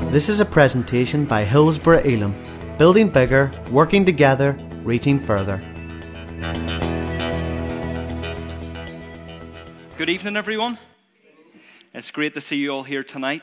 This is a presentation by Hillsborough Elim, building bigger, working together, reaching further. Good evening, everyone. It's great to see you all here tonight.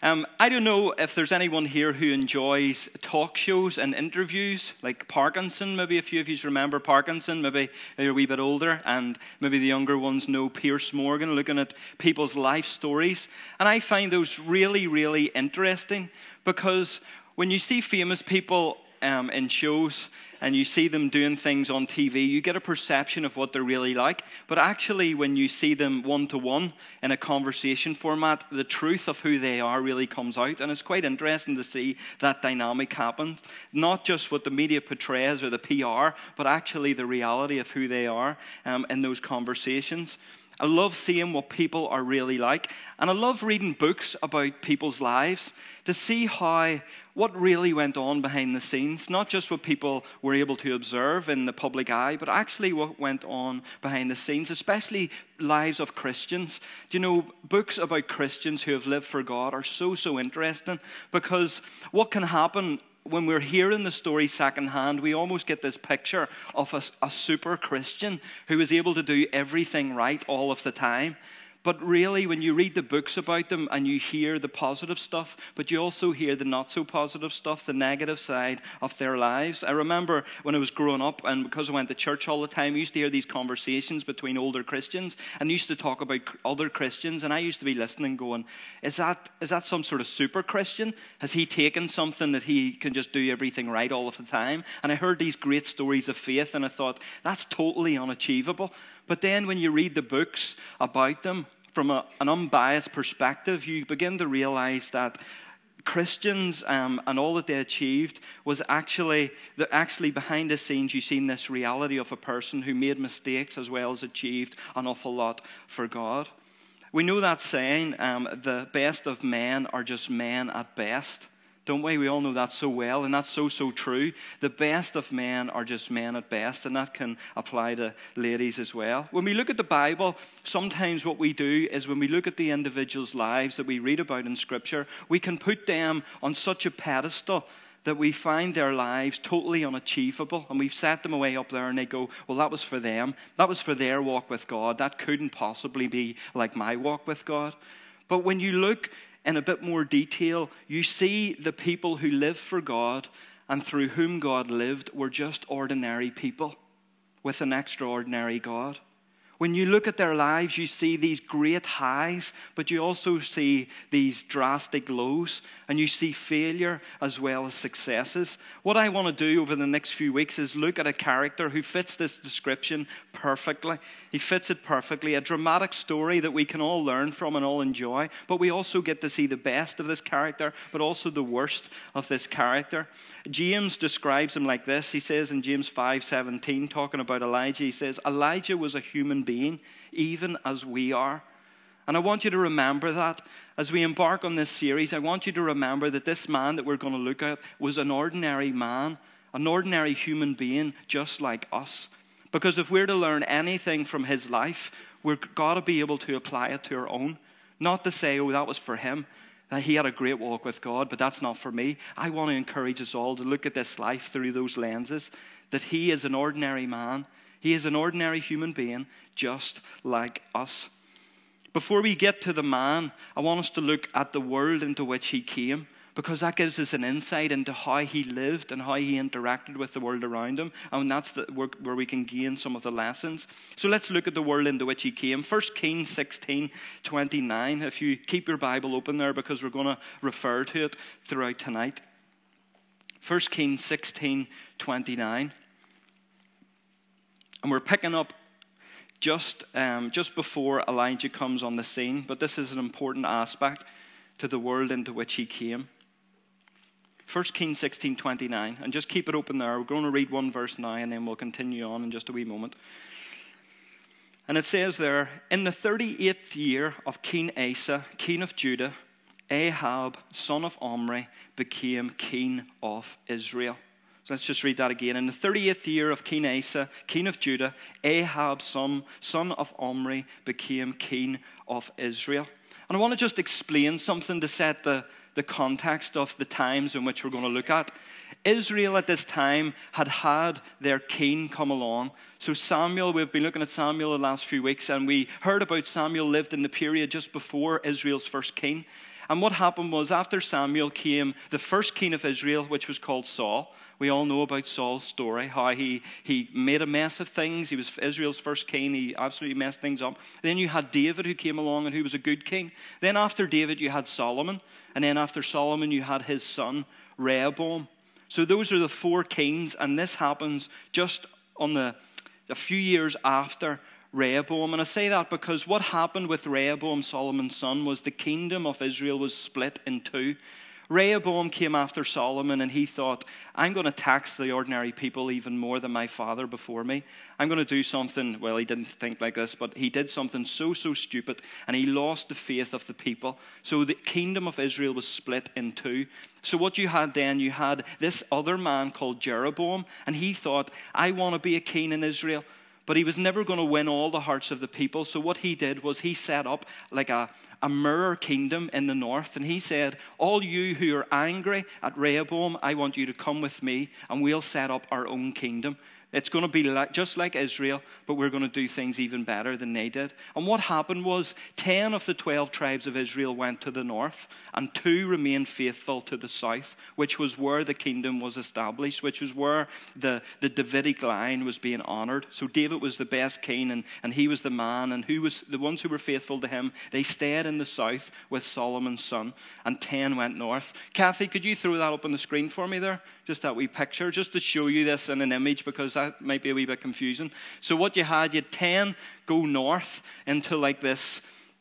I don't know if there's anyone here who enjoys talk shows and interviews, like Parkinson. Maybe a few of you remember Parkinson. Maybe you're a wee bit older, and maybe the younger ones know Piers Morgan, looking at people's life stories. And I find those really, really interesting, because when you see famous people in shows and you see them doing things on TV, you get a perception of what they're really like. But actually, when you see them one-to-one in a conversation format, the truth of who they are really comes out. And it's quite interesting to see that dynamic happen. Not just what the media portrays or the PR, but actually the reality of who they are in those conversations. I love seeing what people are really like. And I love reading books about people's lives to see what really went on behind the scenes. Not just what people were able to observe in the public eye, but actually what went on behind the scenes, especially lives of Christians. Do you know, books about Christians who have lived for God are so interesting, because what can happen when we're hearing the story secondhand, we almost get this picture of a super Christian who is able to do everything right all of the time. But really, when you read the books about them and you hear the positive stuff, but you also hear the not-so-positive stuff, the negative side of their lives. I remember when I was growing up, and because I went to church all the time, I used to hear these conversations between older Christians, and they used to talk about other Christians, and I used to be listening going, is that some sort of super Christian? Has he taken something that he can just do everything right all of the time? And I heard these great stories of faith, and I thought, that's totally unachievable. But then when you read the books about them, from an unbiased perspective, you begin to realize that Christians and all that they achieved was actually behind the scenes. You've seen this reality of a person who made mistakes as well as achieved an awful lot for God. We know that saying, the best of men are just men at best. Don't we? We all know that so well, and that's so true. The best of men are just men at best, and that can apply to ladies as well. When we look at the Bible, sometimes what we do is when we look at the individuals' lives that we read about in Scripture, we can put them on such a pedestal that we find their lives totally unachievable, and we've set them away up there, and they go, well, that was for them. That was for their walk with God. That couldn't possibly be like my walk with God. But when you look in a bit more detail, you see the people who lived for God and through whom God lived were just ordinary people with an extraordinary God. When you look at their lives, you see these great highs, but you also see these drastic lows, and you see failure as well as successes. What I want to do over the next few weeks is look at a character who fits this description perfectly. He fits it perfectly. A dramatic story that we can all learn from and all enjoy, but we also get to see the best of this character, but also the worst of this character. James describes him like this. He says in James 5:17, talking about Elijah, he says, Elijah was a human being, even as we are. And I want you to remember that. As we embark on this series, I want you to remember that this man that we're going to look at was an ordinary man, an ordinary human being, just like us. Because if we're to learn anything from his life, we've got to be able to apply it to our own. Not to say, oh, that was for him, that he had a great walk with God, but that's not for me. I want to encourage us all to look at this life through those lenses, that he is an ordinary man. He is an ordinary human being, just like us. Before we get to the man, I want us to look at the world into which he came, because that gives us an insight into how he lived and how he interacted with the world around him, and that's where we can gain some of the lessons. So let's look at the world into which he came. 1 Kings 16:29. If you keep your Bible open there, because we're going to refer to it throughout tonight. 1 Kings 16:29. And we're picking up just before Elijah comes on the scene, but this is an important aspect to the world into which he came. 1 Kings 16:29, and just keep it open there. We're going to read one verse now, and then we'll continue on in just a wee moment. And it says there, in the 38th year of King Asa, king of Judah, Ahab, son of Omri, became king of Israel. So let's just read that again. In the 30th year of King Asa, king of Judah, Ahab, son of Omri, became king of Israel. And I want to just explain something to set the the context of the times in which we're going to look at. Israel at this time had had their king come along. So Samuel, we've been looking at Samuel the last few weeks, and we heard about Samuel lived in the period just before Israel's first king. And what happened was, after Samuel came the first king of Israel, which was called Saul. We all know about Saul's story, how he made a mess of things. He was Israel's first king. He absolutely messed things up. Then you had David, who came along and who was a good king. Then after David, you had Solomon. And then after Solomon, you had his son, Rehoboam. So those are the four kings, and this happens just on a few years after Rehoboam. And I say that because what happened with Rehoboam, Solomon's son, was the kingdom of Israel was split in two. Rehoboam came after Solomon, and he thought, I'm going to tax the ordinary people even more than my father before me. I'm going to do something, well, he didn't think like this, but he did something so stupid, and he lost the faith of the people. So the kingdom of Israel was split in two. So what you had then, you had this other man called Jeroboam, and he thought, I want to be a king in Israel. But he was never going to win all the hearts of the people. So what he did was he set up like a mirror kingdom in the north. And he said, all you who are angry at Rehoboam, I want you to come with me and we'll set up our own kingdom. It's going to be just like Israel, but we're going to do things even better than they did. And what happened was 10 of the 12 tribes of Israel went to the north, and 2 remained faithful to the south, which was where the kingdom was established, which was where the Davidic line was being honored. So David was the best king, and he was the man, and who was the ones who were faithful to him, they stayed in the south with Solomon's son, and 10 went north. Kathy, could you throw that up on the screen for me there? Just that wee picture, just to show you this in an image, because that might be a wee bit confusing. So what you had 10 go north into like this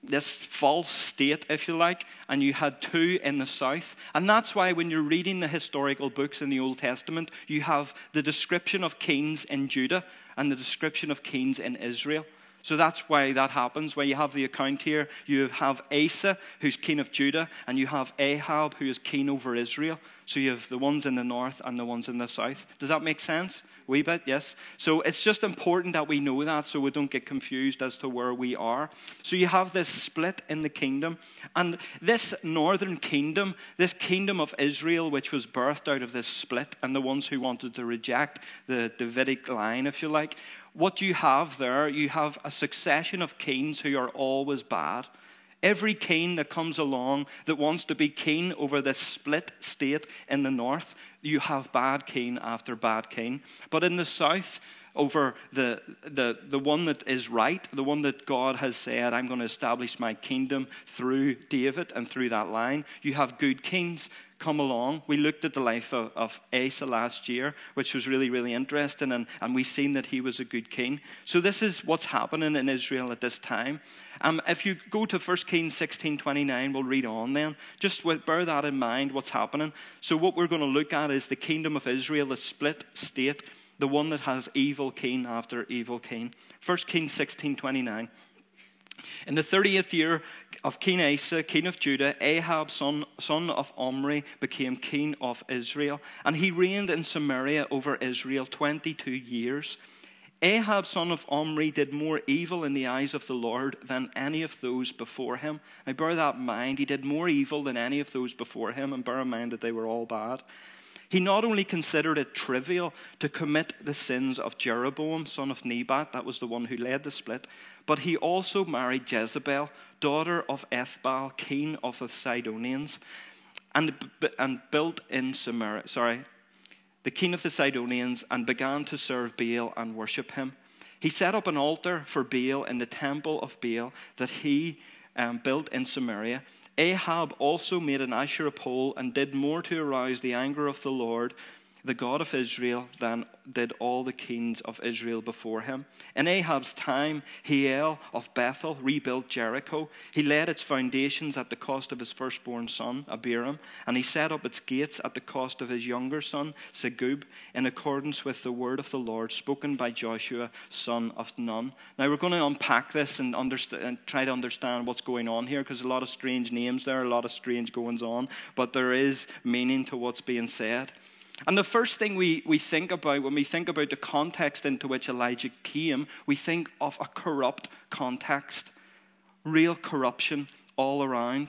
false state, if you like, and you had 2 in the south. And that's why when you're reading the historical books in the Old Testament, you have the description of kings in Judah and the description of kings in Israel. So that's why that happens. Where you have the account here, you have Asa, who's king of Judah, and you have Ahab, who is king over Israel. So you have the ones in the north and the ones in the south. Does that make sense? A wee bit, yes. So it's just important that we know that so we don't get confused as to where we are. So you have this split in the kingdom. And this northern kingdom, this kingdom of Israel, which was birthed out of this split, and the ones who wanted to reject the Davidic line, if you like, what you have there, you have a succession of kings who are always bad. Every king that comes along that wants to be king over this split state in the north, you have bad king after bad king. But in the south, over the one that is right, the one that God has said, I'm going to establish my kingdom through David and through that line, you have good kings come along. We looked at the life of Asa last year, which was really, really interesting, and we've seen that he was a good king. So this is what's happening in Israel at this time. If you go to 1 Kings 16:29, we'll read on then. Just bear that in mind, what's happening. So what we're going to look at is the kingdom of Israel, the split state, the one that has evil king after evil king. 1 Kings 16:29. In the 30th year of King Asa, king of Judah, Ahab, son of Omri, became king of Israel, and he reigned in Samaria over Israel 22 years. Ahab, son of Omri, did more evil in the eyes of the Lord than any of those before him. Now bear that in mind. He did more evil than any of those before him, and bear in mind that they were all bad. He not only considered it trivial to commit the sins of Jeroboam, son of Nebat, that was the one who led the split, but he also married Jezebel, daughter of Ethbaal, king of the Sidonians, and built in Samaria, the king of the Sidonians, and began to serve Baal and worship him. He set up an altar for Baal in the temple of Baal that he built in Samaria. Ahab also made an Asherah pole and did more to arouse the anger of the Lord, the God of Israel, than did all the kings of Israel before him. In Ahab's time, Hiel of Bethel rebuilt Jericho. He laid its foundations at the cost of his firstborn son, Abiram, and he set up its gates at the cost of his younger son, Segub, in accordance with the word of the Lord spoken by Joshua, son of Nun. Now we're going to unpack this and try to understand what's going on here, because a lot of strange names there, a lot of strange goings on, but there is meaning to what's being said. And the first thing we think about when we think about the context into which Elijah came, we think of a corrupt context, real corruption all around.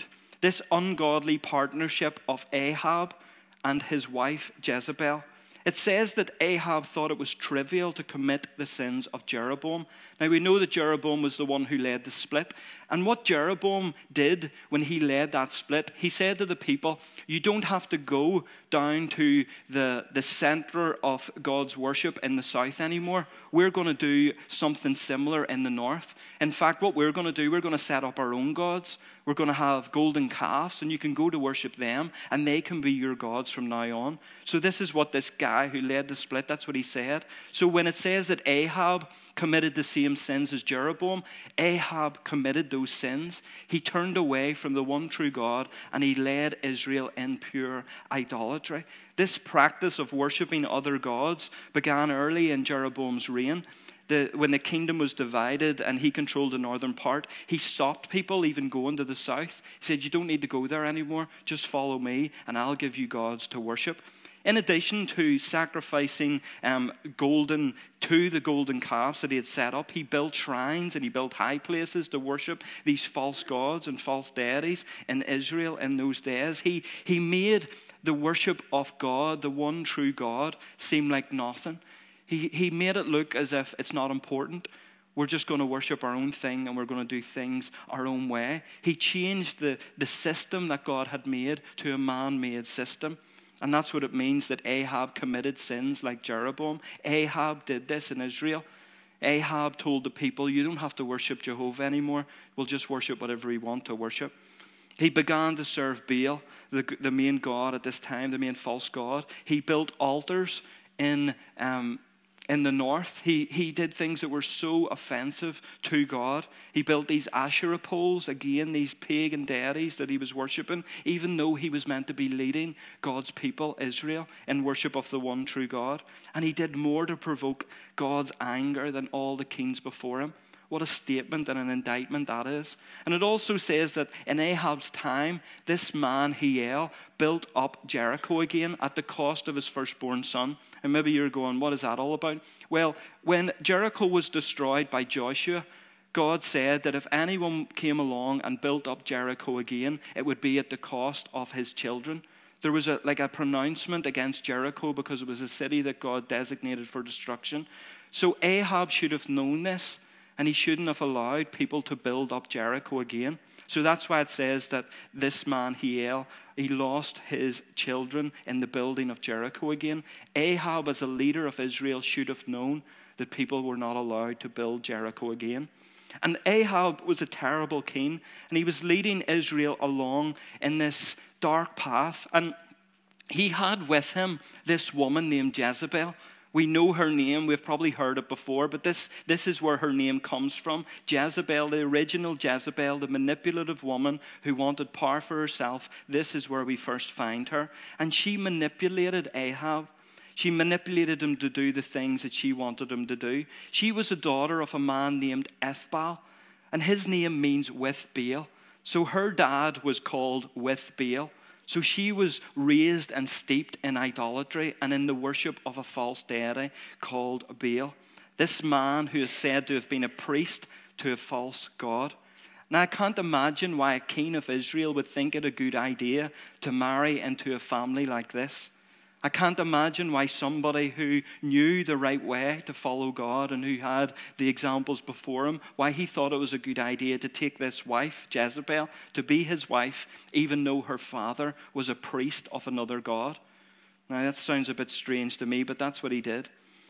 this ungodly partnership of Ahab and his wife Jezebel. It says that Ahab thought it was trivial to commit the sins of Jeroboam. Now we know that Jeroboam was the one who led the split. And what Jeroboam did when he led that split, he said to the people, you don't have to go down to the center of God's worship in the south anymore. We're going to do something similar in the north. In fact, what we're going to do, we're going to set up our own gods. We're going to have golden calves, and you can go to worship them, and they can be your gods from now on. So this is what this guy who led the split, that's what he said. So when it says that Ahab committed the same sins as Jeroboam, Ahab committed those sins. He turned away from the one true God, and he led Israel in pure idolatry. This practice of worshiping other gods began early in Jeroboam's reign. When the kingdom was divided and he controlled the northern part, he stopped people even going to the south. He said, you don't need to go there anymore. Just follow me and I'll give you gods to worship. In addition to sacrificing the golden calves that he had set up, he built shrines and he built high places to worship these false gods and false deities in Israel in those days. He made the worship of God, the one true God, seem like nothing. He made it look as if it's not important. We're just going to worship our own thing and we're going to do things our own way. He changed the system that God had made to a man-made system. And that's what it means that Ahab committed sins like Jeroboam. Ahab did this in Israel. Ahab told the people, you don't have to worship Jehovah anymore. We'll just worship whatever we want to worship. He began to serve Baal, the main god at this time, the main false god. He built altars in the north. He did things that were so offensive to God. He built these Asherah poles, again, these pagan deities that he was worshipping, even though he was meant to be leading God's people, Israel, in worship of the one true God. And he did more to provoke God's anger than all the kings before him. What a statement and an indictment that is. And it also says that in Ahab's time, this man, Hiel, built up Jericho again at the cost of his firstborn son. And maybe you're going, what is that all about? Well, when Jericho was destroyed by Joshua, God said that if anyone came along and built up Jericho again, it would be at the cost of his children. There was a pronouncement against Jericho because it was a city that God designated for destruction. So Ahab should have known this. And he shouldn't have allowed people to build up Jericho again. So that's why it says that this man, Hiel, he lost his children in the building of Jericho again. Ahab, as a leader of Israel, should have known that people were not allowed to build Jericho again. And Ahab was a terrible king, and he was leading Israel along in this dark path. And he had with him this woman named Jezebel. We know her name. We've probably heard it before, but this is where her name comes from. Jezebel, the original Jezebel, the manipulative woman who wanted power for herself. This is where we first find her. And she manipulated Ahab. She manipulated him to do the things that she wanted him to do. She was a daughter of a man named Ethbaal, and his name means with Baal. So her dad was called with Baal. So she was raised and steeped in idolatry and in the worship of a false deity called Baal. This man who is said to have been a priest to a false god. Now I can't imagine why a king of Israel would think it a good idea to marry into a family like this. I can't imagine why somebody who knew the right way to follow God and who had the examples before him, why he thought it was a good idea to take this wife, Jezebel, to be his wife, even though her father was a priest of another god. Now that sounds a bit strange to me, but that's what he did.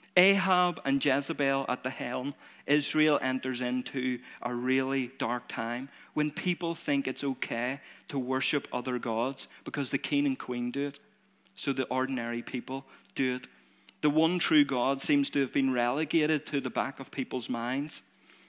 Ahab and Jezebel at the helm, Israel enters into a really dark time when people think it's okay to worship other gods because the king and queen do it. So the ordinary people do it. The one true God seems to have been relegated to the back of people's minds.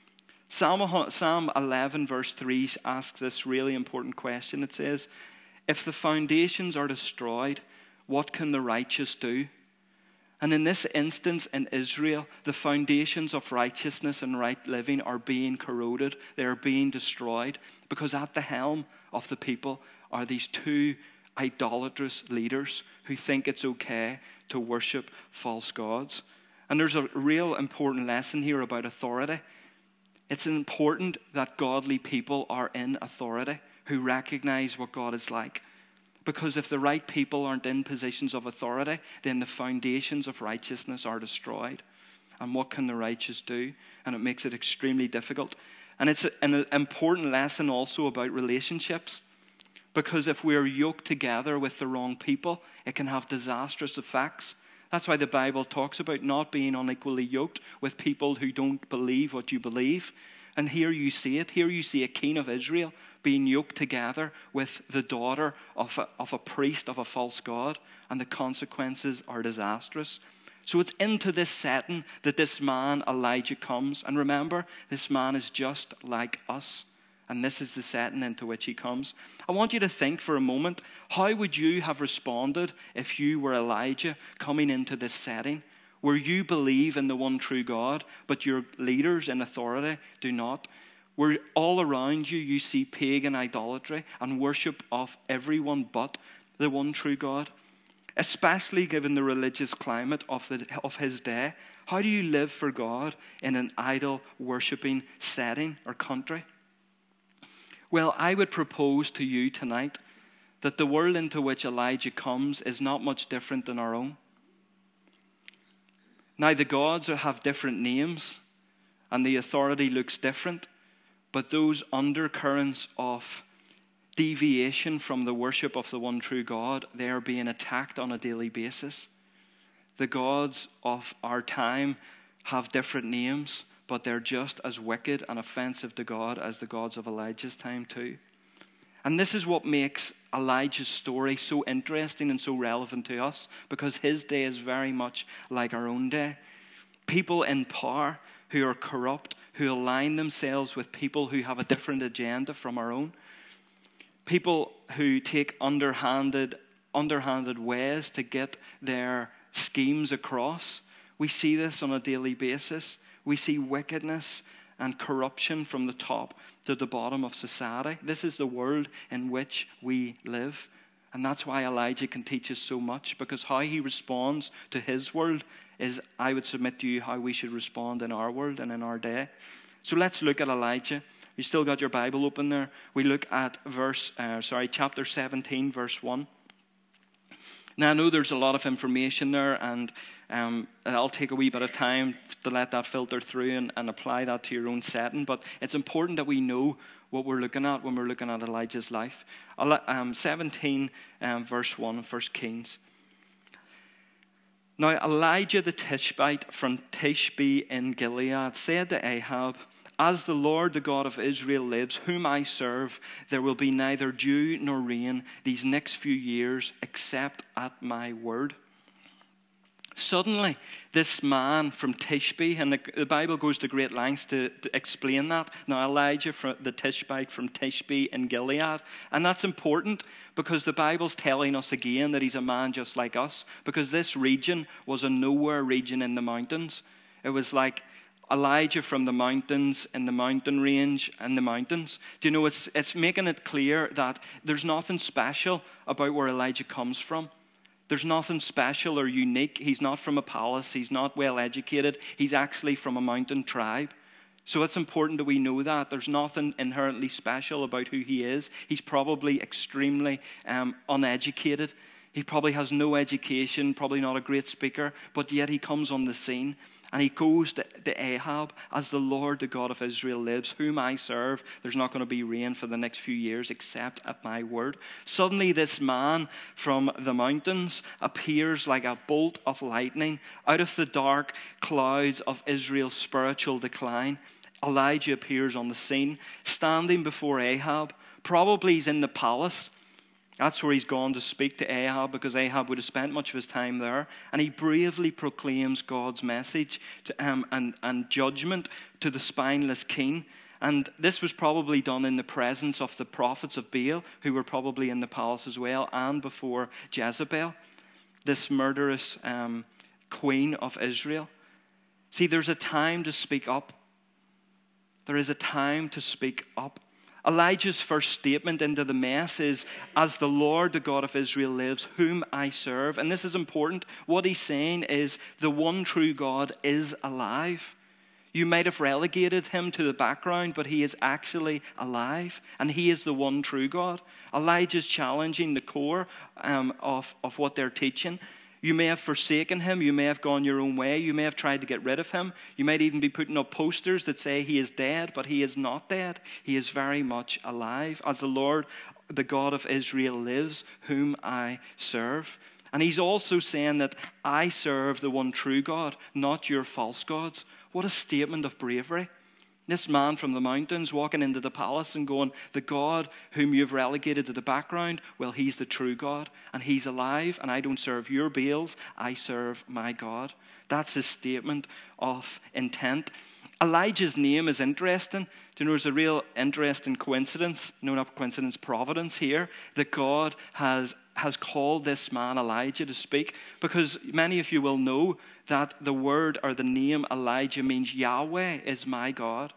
Psalm 11 verse 3 asks this really important question. It says, if the foundations are destroyed, what can the righteous do? And in this instance in Israel, the foundations of righteousness and right living are being corroded. They are being destroyed because at the helm of the people are these two idolatrous leaders who think it's okay to worship false gods. And there's a real important lesson here about authority. It's important that godly people are in authority, who recognize what God is like. Because if the right people aren't in positions of authority, then the foundations of righteousness are destroyed. And what can the righteous do? And it makes it extremely difficult. And it's an important lesson also about relationships. Because if we're yoked together with the wrong people, it can have disastrous effects. That's why the Bible talks about not being unequally yoked with people who don't believe what you believe. And here you see it. Here you see a king of Israel being yoked together with the daughter of a priest of a false god. And the consequences are disastrous. So it's into this setting that this man, Elijah, comes. And remember, this man is just like us. And this is the setting into which he comes. I want you to think for a moment, how would you have responded if you were Elijah coming into this setting where you believe in the one true God, but your leaders in authority do not? Where all around you, you see pagan idolatry and worship of everyone but the one true God? Especially given the religious climate of his day, how do you live for God in an idol-worshipping setting or country? Well, I would propose to you tonight that the world into which Elijah comes is not much different than our own. Now, the gods have different names, and the authority looks different, but those undercurrents of deviation from the worship of the one true God, they are being attacked on a daily basis. The gods of our time have different names, but they're just as wicked and offensive to God as the gods of Elijah's time too. And this is what makes Elijah's story so interesting and so relevant to us, because his day is very much like our own day. People in power who are corrupt, who align themselves with people who have a different agenda from our own. People who take underhanded ways to get their schemes across. We see this on a daily basis. We see wickedness and corruption from the top to the bottom of society. This is the world in which we live. And that's why Elijah can teach us so much, because how he responds to his world is, I would submit to you, how we should respond in our world and in our day. So let's look at Elijah. You still got your Bible open there? We look at chapter 17, verse 1. Now, I know there's a lot of information there, and I'll take a wee bit of time to let that filter through and apply that to your own setting. But it's important that we know what we're looking at when we're looking at Elijah's life. 17, verse 1 of 1 Kings. Now, Elijah the Tishbite from Tishbe in Gilead said to Ahab, "As the Lord, the God of Israel lives, whom I serve, there will be neither dew nor rain these next few years except at my word." Suddenly, this man from Tishbe, and the Bible goes to great lengths to explain that. Now, Elijah, the Tishbite from Tishbe in Gilead. And that's important because the Bible's telling us again that he's a man just like us, because this region was a nowhere region in the mountains. It was like Elijah from the mountains, in the mountain range, and the mountains. Do you know, it's making it clear that there's nothing special about where Elijah comes from. There's nothing special or unique. He's not from a palace. He's not well educated. He's actually from a mountain tribe. So it's important that we know that. There's nothing inherently special about who he is. He's probably extremely uneducated. He probably has no education, probably not a great speaker, but yet he comes on the scene. And he goes to Ahab, "As the Lord, the God of Israel lives, whom I serve, there's not going to be rain for the next few years except at my word." Suddenly this man from the mountains appears like a bolt of lightning out of the dark clouds of Israel's spiritual decline. Elijah appears on the scene, standing before Ahab. Probably he's in the palace. That's where he's gone to speak to Ahab, because Ahab would have spent much of his time there. And he bravely proclaims God's message and judgment to the spineless king. And this was probably done in the presence of the prophets of Baal, who were probably in the palace as well, and before Jezebel, this murderous queen of Israel. See, there's a time to speak up. There is a time to speak up. Elijah's first statement into the mess is, "As the Lord, the God of Israel lives, whom I serve." And this is important. What he's saying is the one true God is alive. You might have relegated him to the background, but he is actually alive, and he is the one true God. Elijah's challenging the core of what they're teaching. You may have forsaken him. You may have gone your own way. You may have tried to get rid of him. You might even be putting up posters that say he is dead, but he is not dead. He is very much alive, as the Lord, the God of Israel, lives, whom I serve. And he's also saying that I serve the one true God, not your false gods. What a statement of bravery. This man from the mountains walking into the palace and going, the God whom you've relegated to the background, well, he's the true God, and he's alive, and I don't serve your Baals, I serve my God. That's his statement of intent. Elijah's name is interesting. Do you know, there's a real interesting coincidence, no, not coincidence, providence here, that God has called this man Elijah to speak, because many of you will know that the word or the name Elijah means Yahweh is my God.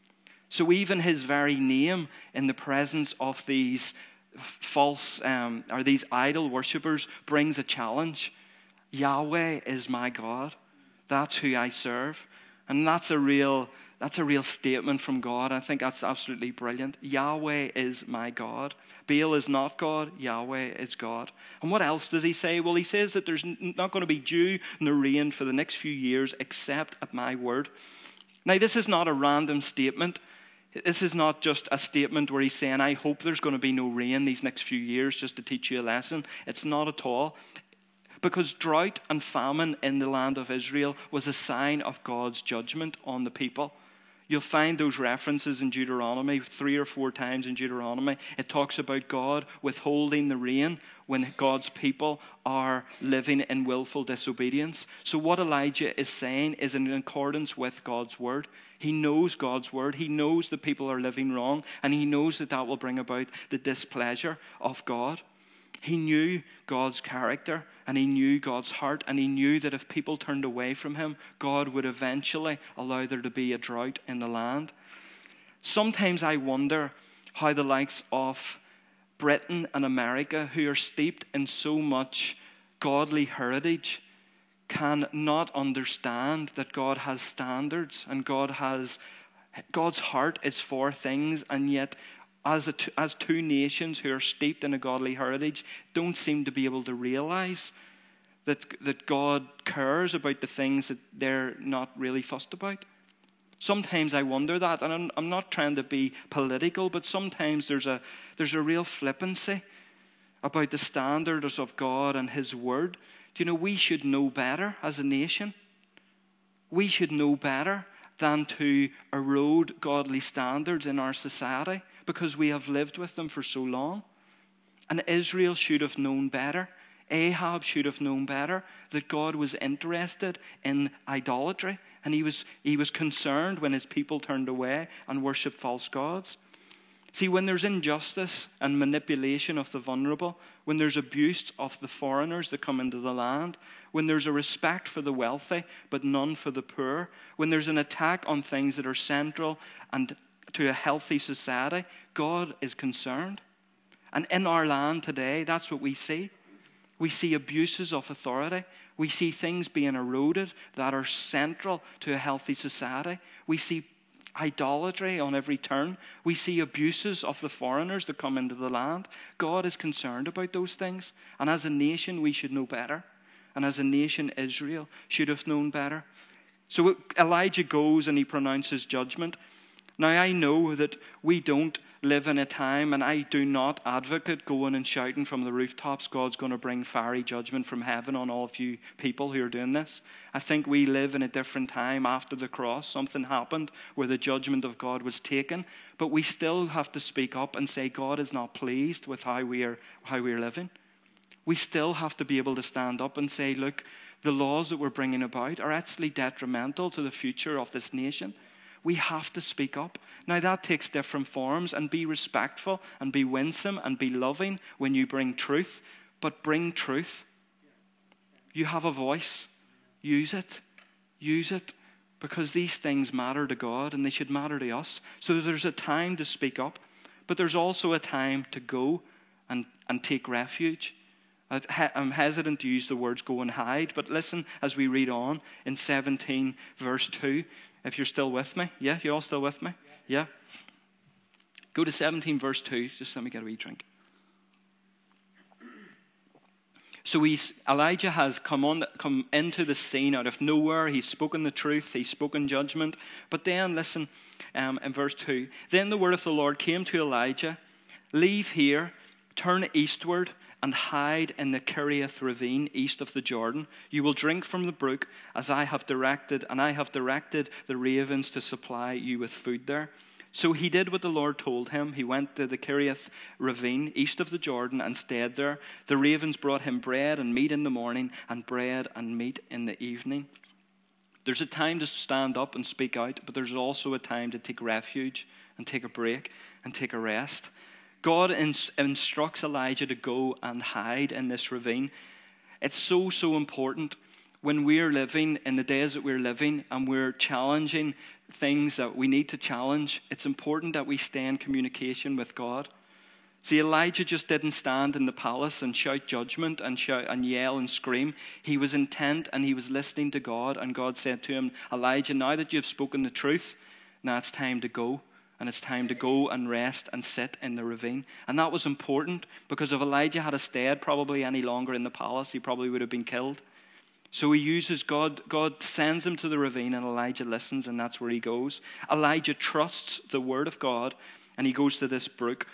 So even his very name in the presence of these false or these idol worshippers brings a challenge. Yahweh is my God. That's who I serve. And that's a real statement from God. I think that's absolutely brilliant. Yahweh is my God. Baal is not God. Yahweh is God. And what else does he say? Well, he says that there's not going to be dew nor rain for the next few years except at my word. Now, this is not a random statement. This is not just a statement where he's saying, I hope there's going to be no rain these next few years just to teach you a lesson. It's not at all. Because drought and famine in the land of Israel was a sign of God's judgment on the people. You'll find those references in Deuteronomy, 3 or 4 times in Deuteronomy. It talks about God withholding the rain when God's people are living in willful disobedience. So what Elijah is saying is in accordance with God's word. He knows God's word. He knows the people are living wrong, and he knows that will bring about the displeasure of God. He knew God's character, and he knew God's heart, and he knew that if people turned away from him, God would eventually allow there to be a drought in the land. Sometimes I wonder how the likes of Britain and America, who are steeped in so much godly heritage, can not understand that God has standards and God's heart is for things, and yet as two nations who are steeped in a godly heritage don't seem to be able to realize that God cares about the things that they're not really fussed about. Sometimes I wonder that, and I'm not trying to be political, but sometimes there's a real flippancy about the standards of God and his word. Do you know, we should know better as a nation. We should know better than to erode godly standards in our society, because we have lived with them for so long. And Israel should have known better. Ahab should have known better that God was interested in idolatry, and he was concerned when his people turned away and worshipped false gods. See, when there's injustice and manipulation of the vulnerable, when there's abuse of the foreigners that come into the land, when there's a respect for the wealthy but none for the poor, when there's an attack on things that are central and to a healthy society, God is concerned. And in our land today, that's what we see. We see abuses of authority. We see things being eroded that are central to a healthy society. We see idolatry on every turn. We see abuses of the foreigners that come into the land. God is concerned about those things. And as a nation, we should know better. And as a nation, Israel should have known better. So Elijah goes and he pronounces judgment. Now, I know that we don't live in a time, and I do not advocate going and shouting from the rooftops, God's going to bring fiery judgment from heaven on all of you people who are doing this. I think we live in a different time after the cross. Something happened where the judgment of God was taken, but we still have to speak up and say God is not pleased with how we are living. We still have to be able to stand up and say, look, the laws that we're bringing about are actually detrimental to the future of this nation. We have to speak up. Now that takes different forms, and be respectful and be winsome and be loving when you bring truth, but bring truth. You have a voice. Use it. Use it, because these things matter to God and they should matter to us. So there's a time to speak up, but there's also a time to go and take refuge. I'm hesitant to use the words go and hide, but listen as we read on in 17 verse 2. If you're still with me. Yeah, you're all still with me? Yeah. Go to 17 verse 2. Just let me get a wee drink. So Elijah has come into the scene out of nowhere. He's spoken the truth. He's spoken judgment. But then, listen, in verse 2. Then the word of the Lord came to Elijah. Leave here, turn eastward, and hide in the Kerioth ravine east of the Jordan. You will drink from the brook as I have directed, and I have directed the ravens to supply you with food there. So he did what the Lord told him. He went to the Kerioth ravine east of the Jordan and stayed there. The ravens brought him bread and meat in the morning, and bread and meat in the evening. There's a time to stand up and speak out, but there's also a time to take refuge and take a break and take a rest. God instructs Elijah to go and hide in this ravine. It's so important when we're living in the days that we're living and we're challenging things that we need to challenge. It's important that we stay in communication with God. See, Elijah just didn't stand in the palace and shout judgment and shout and yell and scream. He was intent and he was listening to God, and God said to him, Elijah, now that you've spoken the truth, now it's time to go. And it's time to go and rest and sit in the ravine. And that was important, because if Elijah had stayed probably any longer in the palace, he probably would have been killed. So he uses God sends him to the ravine, and Elijah listens, and that's where he goes. Elijah trusts the word of God, and he goes to this brook.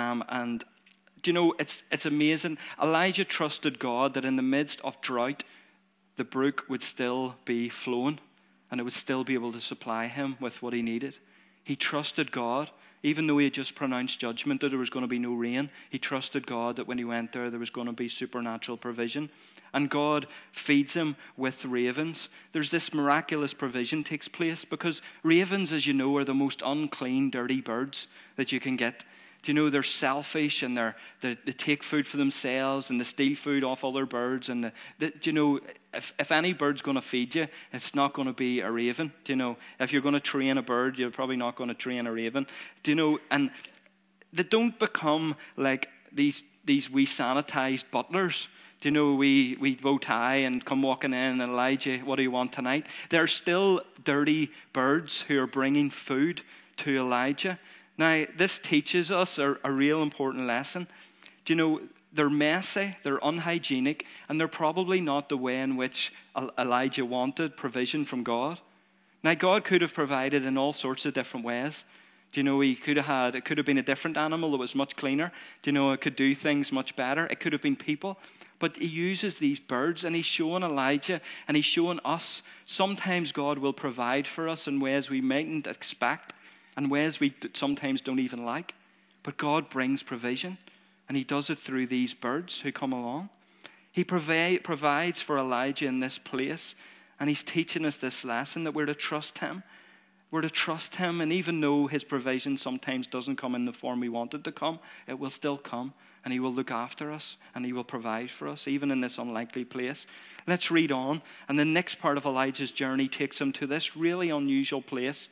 And do you know, it's amazing. Elijah trusted God that in the midst of drought, the brook would still be flowing, and it would still be able to supply him with what he needed. He trusted God, even though he had just pronounced judgment that there was going to be no rain. He trusted God that when he went there was going to be supernatural provision. And God feeds him with ravens. There's this miraculous provision takes place, because ravens, as you know, are the most unclean, dirty birds that you can get. Do you know, they're selfish, and they take food for themselves, and they steal food off other birds. And do you know, if any bird's going to feed you, it's not going to be a raven. Do you know, if you're going to train a bird, you're probably not going to train a raven. Do you know, and they don't become like these wee sanitized butlers. Do you know, we bow tie and come walking in, and Elijah, what do you want tonight? They're still dirty birds who are bringing food to Elijah. Now, this teaches us a real important lesson. Do you know, they're messy, they're unhygienic, and they're probably not the way in which Elijah wanted provision from God. Now, God could have provided in all sorts of different ways. Do you know, it could have been a different animal that was much cleaner. Do you know, it could do things much better. It could have been people. But he uses these birds, and he's showing Elijah, and he's showing us, sometimes God will provide for us in ways we mightn't expect, and ways we sometimes don't even like. But God brings provision, and he does it through these birds who come along. He provides for Elijah in this place, and he's teaching us this lesson that we're to trust him. We're to trust him, and even though his provision sometimes doesn't come in the form we want it to come, it will still come, and he will look after us, and he will provide for us, even in this unlikely place. Let's read on, and the next part of Elijah's journey takes him to this really unusual place.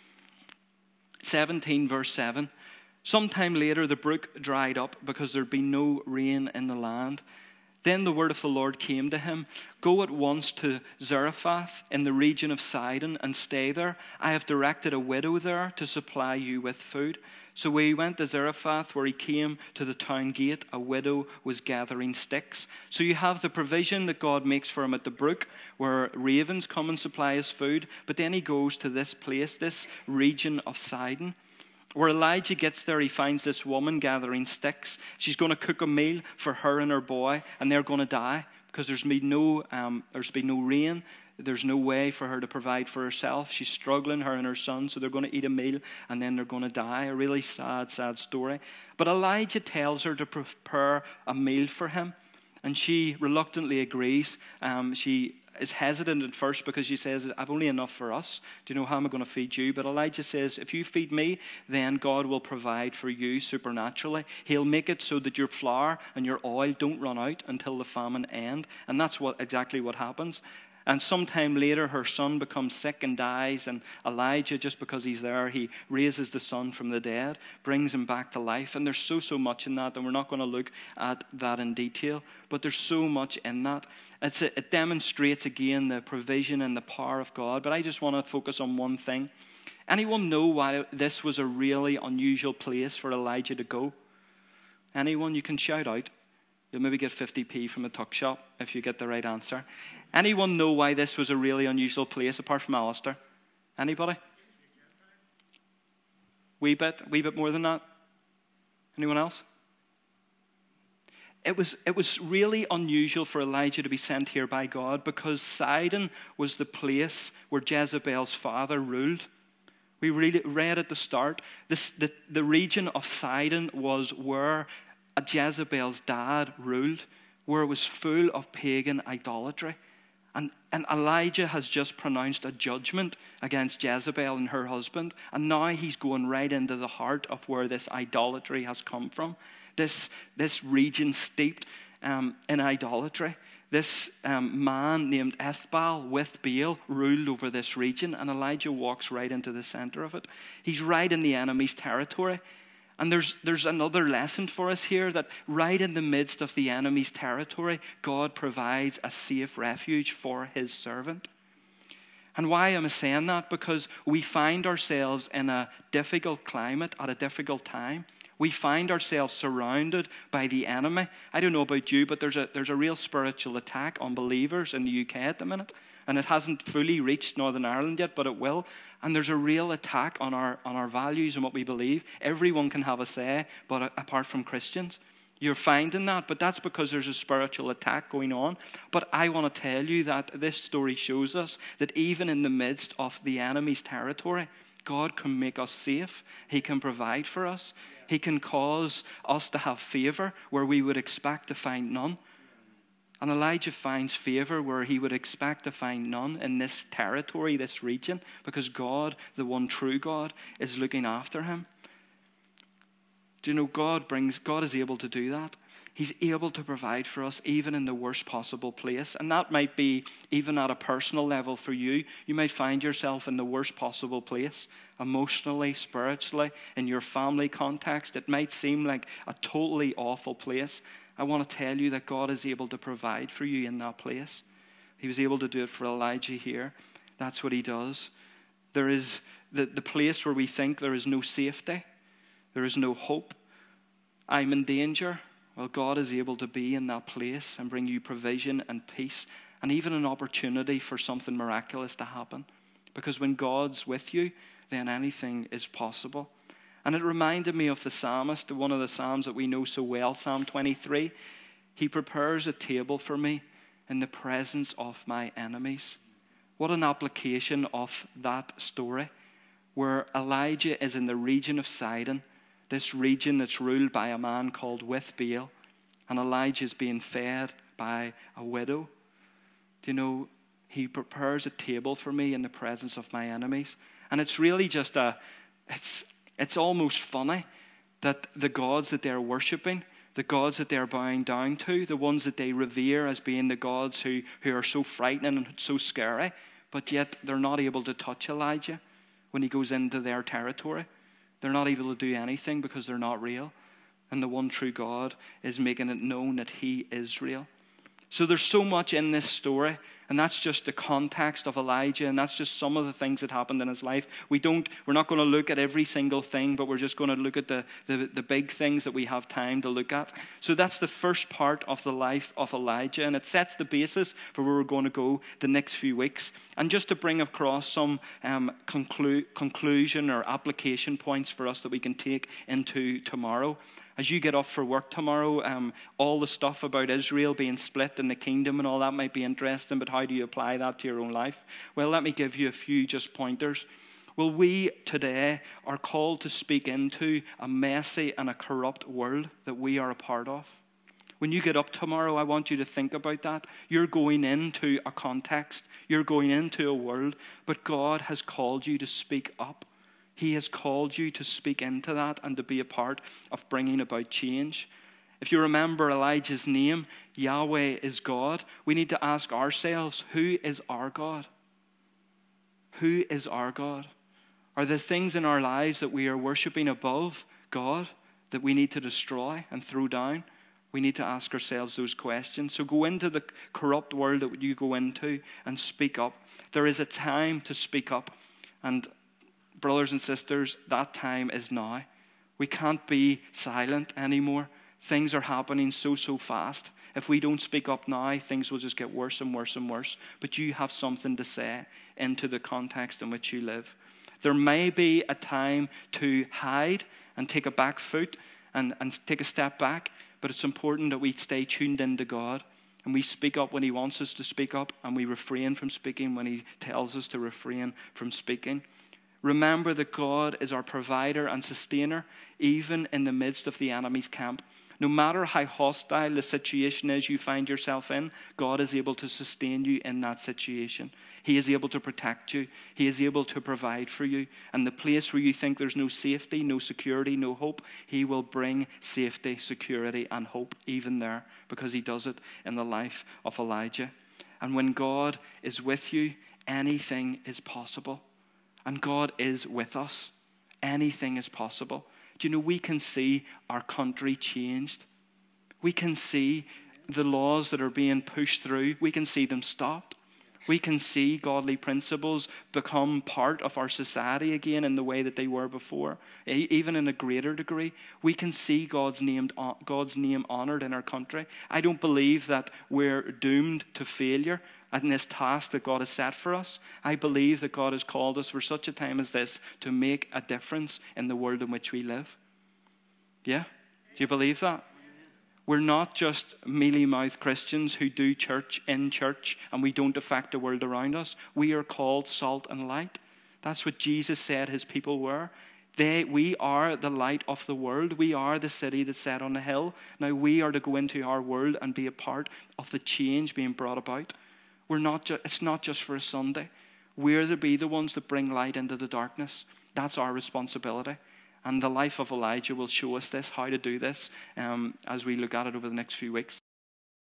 17 verse 7. Sometime later the brook dried up, because there'd been no rain in the land. Then the word of the Lord came to him. Go at once to Zarephath in the region of Sidon and stay there. I have directed a widow there to supply you with food. So he went to Zarephath, where he came to the town gate. A widow was gathering sticks. So you have the provision that God makes for him at the brook, where ravens come and supply his food. But then he goes to this place, this region of Sidon. Where Elijah gets there, he finds this woman gathering sticks. She's going to cook a meal for her and her boy, and they're going to die because there's been no rain. There's no way for her to provide for herself. She's struggling, her and her son, so they're going to eat a meal, and then they're going to die. A really sad, sad story. But Elijah tells her to prepare a meal for him, and she reluctantly agrees. She is hesitant at first because she says, I've only enough for us. Do you know how am I going to feed you? But Elijah says, if you feed me, then God will provide for you supernaturally. He'll make it so that your flour and your oil don't run out until the famine end. And that's exactly what happens. And sometime later, her son becomes sick and dies. And Elijah, just because he's there, he raises the son from the dead, brings him back to life. And there's so much in that. And we're not going to look at that in detail. But there's so much in that. It demonstrates, again, the provision and the power of God. But I just want to focus on one thing. Anyone know why this was a really unusual place for Elijah to go? Anyone? You can shout out. You'll maybe get 50p from a tuck shop if you get the right answer. Anyone know why this was a really unusual place apart from Alistair? Anybody? Wee bit more than that? Anyone else? It was really unusual for Elijah to be sent here by God because Sidon was the place where Jezebel's father ruled. We read at the start, the region of Sidon was where Jezebel's dad ruled, where it was full of pagan idolatry. And Elijah has just pronounced a judgment against Jezebel and her husband. And now he's going right into the heart of where this idolatry has come from. This region steeped in idolatry. This man named Ethbaal with Baal ruled over this region. And Elijah walks right into the center of it. He's right in the enemy's territory. And there's another lesson for us here, that right in the midst of the enemy's territory, God provides a safe refuge for his servant. And why am I saying that? Because we find ourselves in a difficult climate at a difficult time. We find ourselves surrounded by the enemy. I don't know about you, but there's a real spiritual attack on believers in the UK at the minute. And it hasn't fully reached Northern Ireland yet, but it will. And there's a real attack on our values and what we believe. Everyone can have a say, but apart from Christians. You're finding that, but that's because there's a spiritual attack going on. But I want to tell you that this story shows us that even in the midst of the enemy's territory, God can make us safe. He can provide for us. He can cause us to have favor where we would expect to find none. And Elijah finds favor where he would expect to find none in this territory, this region, because God, the one true God, is looking after him. Do you know God is able to do that? He's able to provide for us even in the worst possible place. And that might be even at a personal level for you. You might find yourself in the worst possible place, emotionally, spiritually, in your family context. It might seem like a totally awful place. I want to tell you that God is able to provide for you in that place. He was able to do it for Elijah here. That's what he does. There is the place where we think there is no safety. There is no hope. I'm in danger. Well, God is able to be in that place and bring you provision and peace and even an opportunity for something miraculous to happen. Because when God's with you, then anything is possible. And it reminded me of the psalmist, one of the psalms that we know so well, Psalm 23. He prepares a table for me in the presence of my enemies. What an application of that story, where Elijah is in the region of Sidon, this region that's ruled by a man called with Baal, and Elijah is being fed by a widow. Do you know, he prepares a table for me in the presence of my enemies. And it's really just it's almost funny that the gods that they're worshipping, the gods that they're bowing down to, the ones that they revere as being the gods who are so frightening and so scary, but yet they're not able to touch Elijah when he goes into their territory. They're not able to do anything because they're not real. And the one true God is making it known that he is real. So there's so much in this story, and that's just the context of Elijah, and that's just some of the things that happened in his life. We're not going to look at every single thing, but we're just going to look at the big things that we have time to look at. So that's the first part of the life of Elijah, and it sets the basis for where we're going to go the next few weeks. And just to bring across some conclusion or application points for us that we can take into tomorrow. As you get up for work tomorrow, all the stuff about Israel being split in the kingdom and all that might be interesting, but how do you apply that to your own life? Well, let me give you a few just pointers. Well, we today are called to speak into a messy and a corrupt world that we are a part of. When you get up tomorrow, I want you to think about that. You're going into a context. You're going into a world, but God has called you to speak up. He has called you to speak into that and to be a part of bringing about change. If you remember Elijah's name, Yahweh is God. We need to ask ourselves, who is our God? Who is our God? Are there things in our lives that we are worshiping above God that we need to destroy and throw down? We need to ask ourselves those questions. So go into the corrupt world that you go into and speak up. There is a time to speak up. And brothers and sisters, that time is now. We can't be silent anymore. Things are happening so fast. If we don't speak up now, things will just get worse and worse and worse. But you have something to say into the context in which you live. There may be a time to hide and take a back foot and take a step back, but it's important that we stay tuned into God and we speak up when He wants us to speak up, and we refrain from speaking when He tells us to refrain from speaking. Remember that God is our provider and sustainer, even in the midst of the enemy's camp. No matter how hostile the situation is you find yourself in, God is able to sustain you in that situation. He is able to protect you. He is able to provide for you. And the place where you think there's no safety, no security, no hope, He will bring safety, security, and hope even there, because He does it in the life of Elijah. And when God is with you, anything is possible. And God is with us. Anything is possible. Do you know, we can see our country changed. We can see the laws that are being pushed through. We can see them stopped. We can see godly principles become part of our society again in the way that they were before, even in a greater degree. We can see God's name honored in our country. I don't believe that we're doomed to failure in this task that God has set for us. I believe that God has called us for such a time as this to make a difference in the world in which we live. Yeah? Do you believe that? We're not just mealy-mouthed Christians who do church in church and we don't affect the world around us. We are called salt and light. That's what Jesus said His people were. We are the light of the world. We are the city that's set on the hill. Now we are to go into our world and be a part of the change being brought about. It's not just for a Sunday. We're to be the ones that bring light into the darkness. That's our responsibility. And the life of Elijah will show us this, how to do this, as we look at it over the next few weeks.